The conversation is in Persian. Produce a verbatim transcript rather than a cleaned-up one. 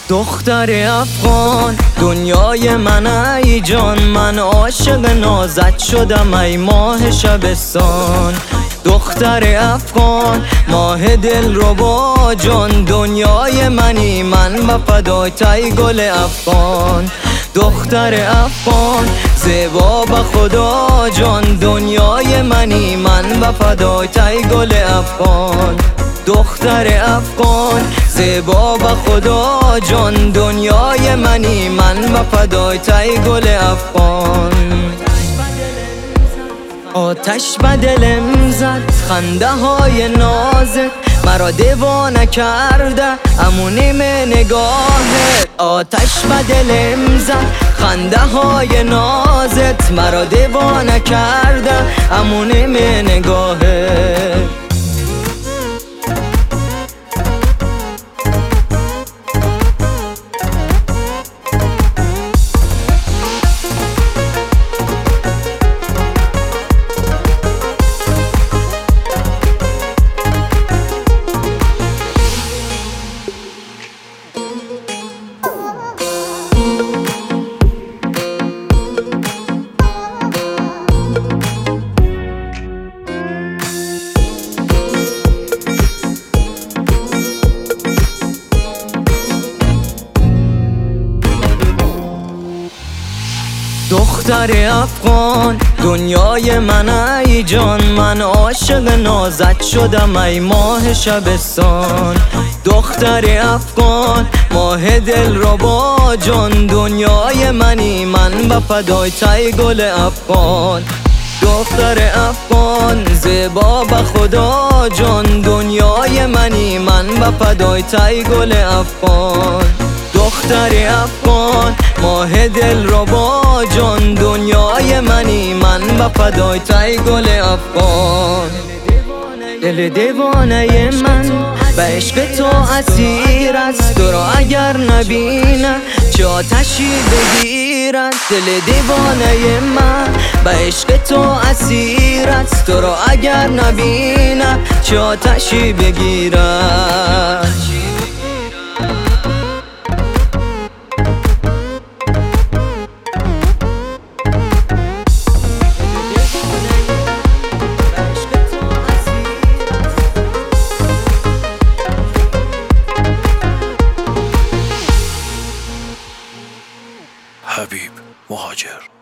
دختر افغان دنیای من ای جان، من عاشق نازت شدم ای ماه شبستان. دختر افغان ماه دل ربا جان، دنیای منی من و فدای تای گل افغان. دختر افغان زیبا به خدا جان، دنیای منی من و فدای تای گل افغان. دختر افغان زیبا به خدا جان، دنیای منی من و فدای تای گل افغان. آتش به دلم زد خنده های نازت، مرا دیوانه کرده امونی می نگاهت. آتش به دلم زد خنده های نازت، مرا دیوانه کرده امونی می نگاهت. دختر افغان دنیای من ای جان، من عاشق نازت شدم ای ماه شبستان. دختر افغان ماه دل ربا جان، دنیای منی من و فدای تای گل افغان. دختر افغان زیبا به خدا جان، دنیای منی من و فدای تای گل افغان. دختر افغان ماه دل ربا جان، دنیای منی من و فدای تای گل افغان. دل دیوانه من به عشق تو اسیر است، تو را اگر نبینه چه آتشی بگیرد. دل دیوانه من به عشق تو اسیر است، تو را اگر نبینه چه آتشی بگیرد. حبیب مهاجر.